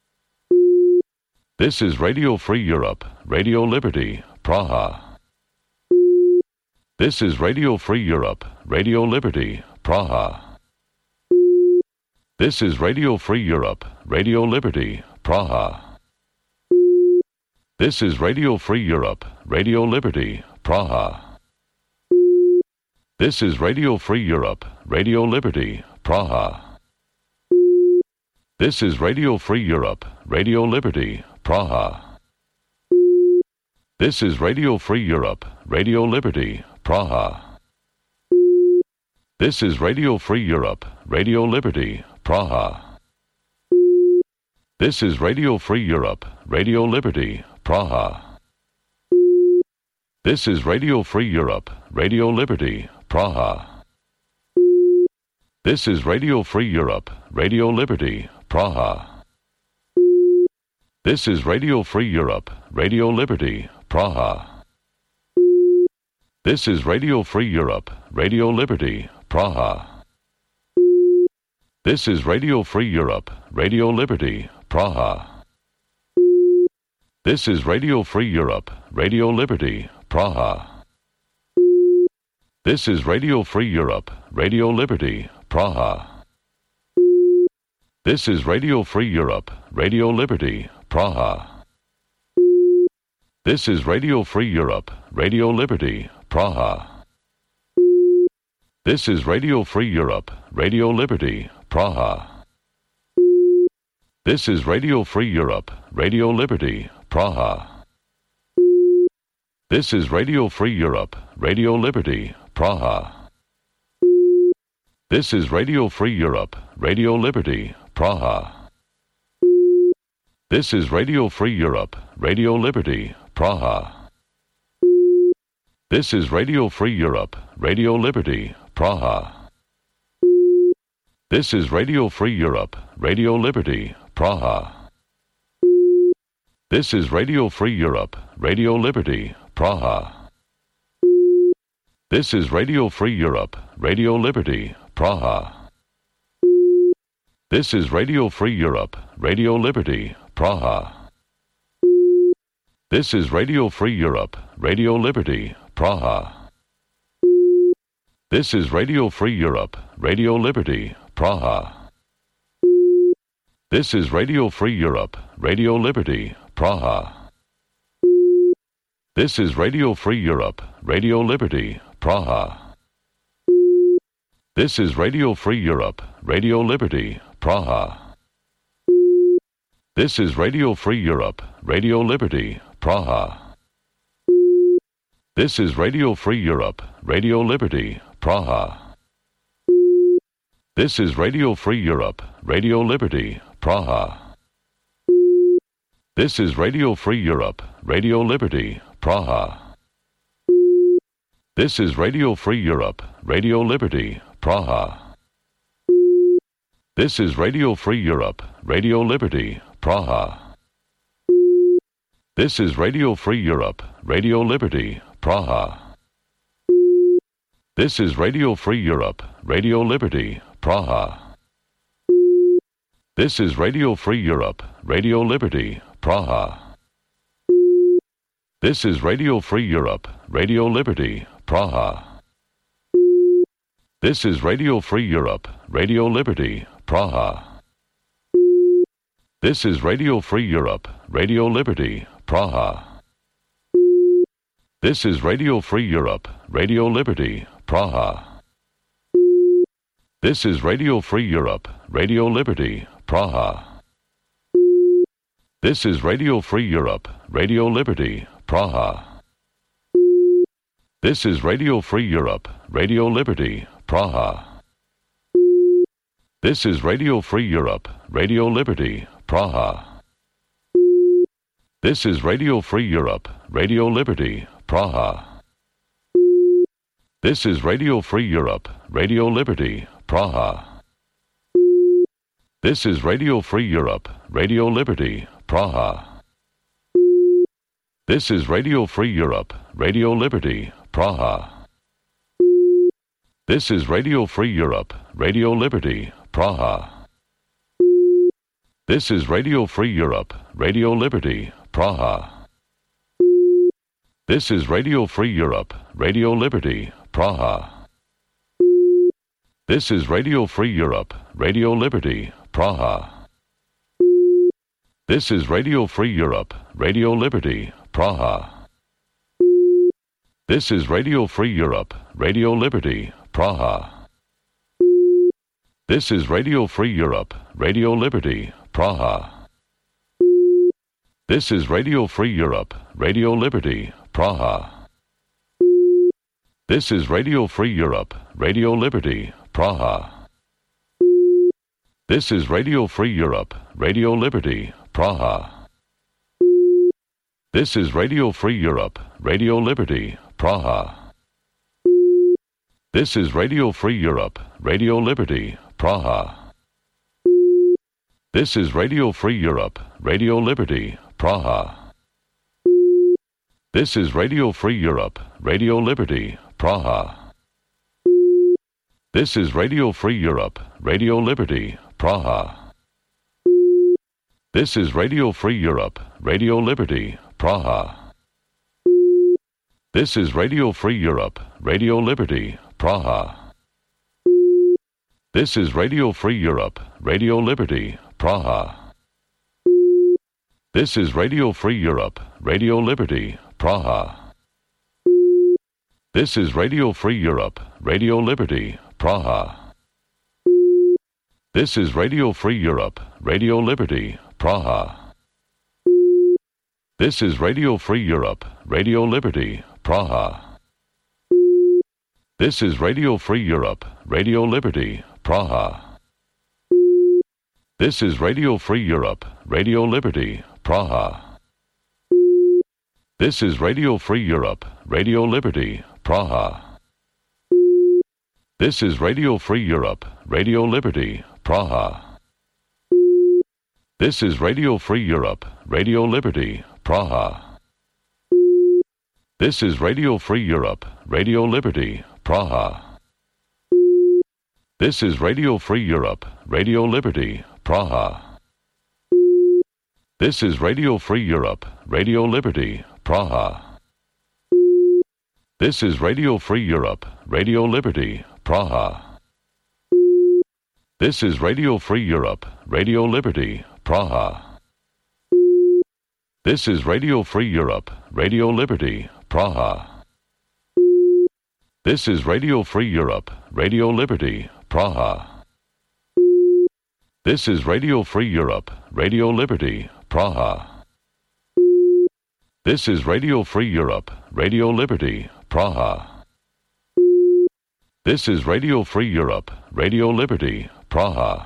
S1: This is Radio Free Europe, Radio Liberty, Praha. This is Radio Free Europe, Radio Liberty, Praha. This is Radio Free Europe, Radio Liberty, Praha. This is Radio Free Europe, Radio Liberty, Praha. This is Radio Free Europe, Radio Liberty, Praha. This is Radio Free Europe, Radio Liberty, Praha. This is Radio Free Europe, Radio Liberty, Praha. This is Radio Free Europe, Radio Liberty, Praha. This is Radio Free Europe, Radio Liberty, Praha. This is Radio Free Europe, Radio Liberty, Praha. This is Radio Free Europe, Radio Liberty, Praha. This is Radio Free Europe, Radio Liberty, Praha. This is Radio Free Europe, Radio Liberty, Praha. This is Radio Free Europe, Radio Liberty, Praha. This is Radio Free Europe, Radio Liberty, Praha. This is Radio Free Europe, Radio Liberty, Praha. This is Radio Free Europe, Radio Liberty, Praha. This is Radio Free Europe, Radio Liberty, Praha. This is Radio Free Europe, Radio Liberty, Praha. This is Radio Free Europe, Radio Liberty, Praha. This is Radio Free Europe, Radio Liberty, Praha. This is Radio Free Europe, Radio Liberty, Praha. This is Radio Free Europe, Radio Liberty, Praha. This is Radio Free Europe, Radio Liberty, Praha. This is Radio Free Europe, Radio Liberty, Praha. This is Radio Free Europe, Radio Liberty, Praha. This is Radio Free Europe, Radio Liberty, Praha. This is Radio Free Europe, Radio Liberty, Praha. This is Radio Free Europe, Radio Liberty, Praha. This is Radio Free Europe, Radio Liberty, Praha. This is Radio Free Europe, Radio Liberty, Praha. This is Radio Free Europe, Radio Liberty, Praha. This is Radio Free Europe, Radio Liberty, Praha. This is Radio Free Europe, Radio Liberty, Praha. This is Radio Free Europe, Radio Liberty, Praha. This is Radio Free Europe, Radio Liberty, Praha. This is Radio Free Europe, Radio Liberty, Praha. This is Radio Free Europe, Radio Liberty, Praha. This is Radio Free Europe, Radio Liberty, Praha. This is Radio Free Europe, Radio Liberty, Praha. This is Radio Free Europe, Radio Liberty, Praha. This is Radio Free Europe, Radio Liberty, Praha. This is Radio Free Europe, Radio Liberty, Praha. This is Radio Free Europe, Radio Liberty, Praha. This is Radio Free Europe, Radio Liberty, Praha. This is Radio Free Europe, Radio Liberty, Praha. This is Radio Free Europe, Radio Liberty, Praha. This is Radio Free Europe, Radio Liberty, Praha. This is Radio Free Europe, Radio Liberty, Praha. This is Radio Free Europe, Radio Liberty, Praha. This is Radio Free Europe, Radio Liberty, Praha. This is Radio Free Europe, Radio Liberty, Praha. This is Radio Free Europe, Radio Liberty, Praha. This is Radio Free Europe, Radio Liberty, Praha. This is Radio Free Europe, Radio Liberty, Praha. This is Radio Free Europe, Radio Liberty, Praha. This is Radio Free Europe, Radio Liberty, Praha. This is Radio Free Europe, Radio Liberty, Praha. This is Radio Free Europe, Radio Liberty, Praha. This is Radio Free Europe, Radio Liberty, Praha. This is Radio Free Europe, Radio Liberty, Praha. This is Radio Free Europe, Radio Liberty, Praha. This is Radio Free Europe, Radio Liberty, Praha. This is Radio Free Europe, Radio Liberty, Praha. This is Radio Free Europe, Radio Liberty, Praha. This is Radio Free Europe, Radio Liberty, Praha. This is Radio Free Europe, Radio Liberty, Praha. This is Radio Free Europe, Radio Liberty, Praha. This is Radio Free Europe, Radio Liberty, Praha. This is Radio Free Europe, Radio Liberty, Praha. This is Radio Free Europe, Radio Liberty, Praha. This is Radio Free Europe, Radio Liberty, Praha. This is Radio Free Europe, Radio Liberty, Praha. This is Radio Free Europe, Radio Liberty, Praha. This is Radio Free Europe, Radio Liberty, Praha. This is Radio Free Europe, Radio Liberty, Praha. This is Radio Free Europe, Radio Liberty, Praha. This is Radio Free Europe, Radio Liberty, Praha. This is Radio Free Europe, Radio Liberty, Praha. This is Radio Free Europe, Radio Liberty, Praha. This is Radio Free Europe, Radio Liberty, Praha. This is Radio Free Europe, Radio Liberty, Praha. This is Radio Free Europe, Radio Liberty, Praha. This is Radio Free Europe, Radio Liberty, Praha. This is Radio Free Europe, Radio Liberty, Praha. This is Radio Free Europe, Radio Liberty, Praha. This is Radio Free Europe, Radio Liberty, Praha. This is Radio Free Europe, Radio Liberty, Praha. This is Radio Free Europe, Radio Liberty, Praha. This is Radio Free Europe, Radio Liberty, Praha. This is Radio Free Europe, Radio Liberty, Praha.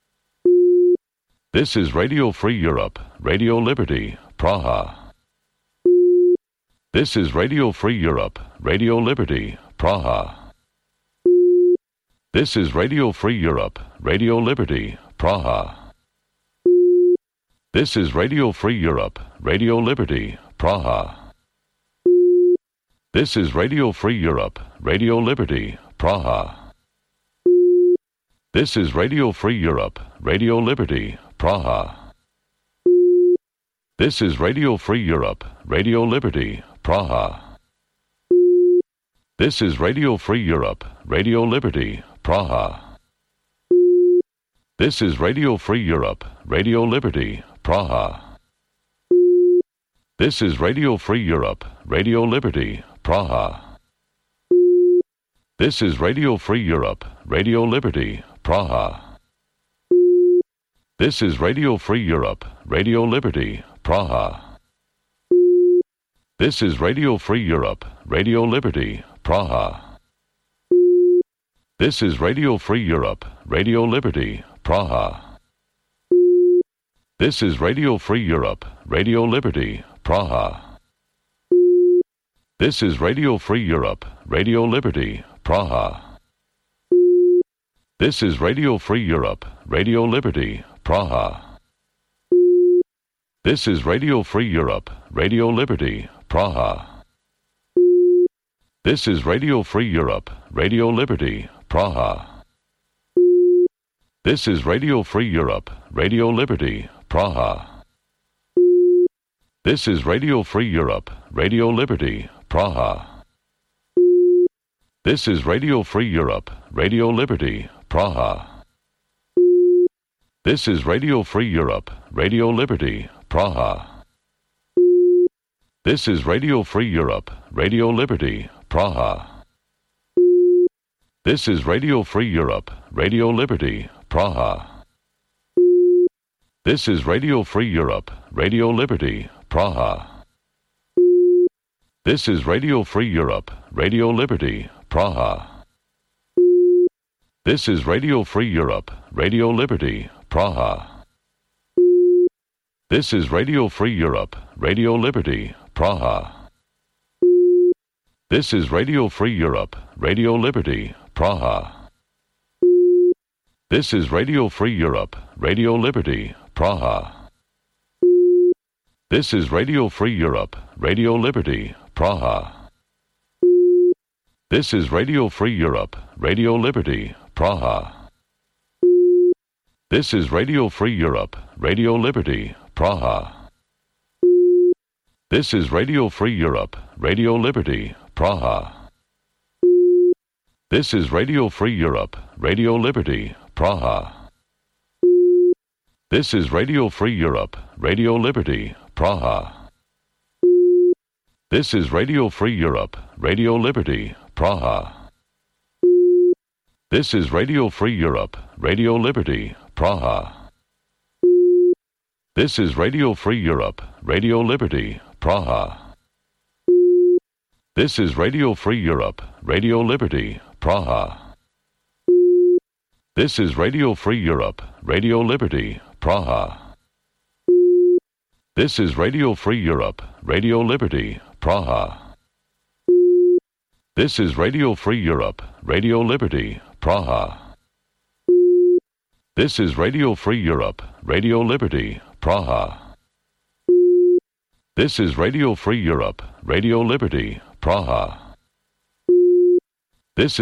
S1: This is Radio Free Europe, Radio Liberty, Praha. This is Radio Free Europe, Radio Liberty, Praha. This is Radio Free Europe, Radio Liberty, Praha. This is Radio Free Europe, Radio Liberty, Praha. This is Radio Free Europe, Radio Liberty, Praha. This is Radio Free Europe, Radio Liberty, Praha. This is Radio Free Europe, Radio Liberty, Praha. This is Radio Free Europe, Radio Liberty, Praha. This is Radio Free Europe, Radio Liberty, Praha. This is Radio Free Europe, Radio Liberty, Praha. This is Radio Free Europe, Radio Liberty, Praha. This is Radio Free Europe, Radio Liberty, Praha. This is Radio Free Europe, Radio Liberty, Praha. This is Radio Free Europe, Radio Liberty, Praha. This is Radio Free Europe, Radio Liberty, Praha. This is Radio Free Europe, Radio Liberty, Praha. This is Radio Free Europe, Radio Liberty, Praha. This is Radio Free Europe, Radio Liberty, Praha. This is Radio Free Europe, Radio Liberty, Praha. This is Radio Free Europe, Radio Liberty, Praha. This is Radio Free Europe, Radio Liberty, Praha. This is Radio Free Europe, Radio Liberty, Praha. This is Radio Free Europe, Radio Liberty, Praha. This is Radio Free Europe, Radio Liberty, Praha. This is Radio Free Europe, Radio Liberty, Praha. This is Radio Free Europe, Radio Liberty, Praha. This is Radio Free Europe, Radio Liberty, Praha. This is Radio Free Europe, Radio Liberty, Praha. This is Radio Free Europe, Radio Liberty, Praha. This is Radio Free Europe, Radio Liberty, Praha. This is Radio Free Europe, Radio Liberty, Praha. This is Radio Free Europe, Radio Liberty, Praha. This is Radio Free Europe, Radio Liberty, Praha. This is Radio Free Europe, Radio Liberty, Praha. This is Radio Free Europe, Radio Liberty, Praha. This is Radio Free Europe, Radio Liberty, Praha. This is Radio Free Europe, Radio Liberty, Praha. This is Radio Free Europe, Radio Liberty, Praha. This is Radio Free Europe, Radio Liberty, Praha. This is Radio Free Europe, Radio Liberty, Praha. This is Radio Free Europe, Radio Liberty, Praha. This is Radio Free Europe, Radio Liberty, Praha. This is Radio Free Europe, Radio Liberty, Praha. This is Radio Free Europe, Radio Liberty, Praha. This is Radio Free Europe, Radio Liberty, Praha. This is Radio Free Europe, Radio Liberty, Praha. This is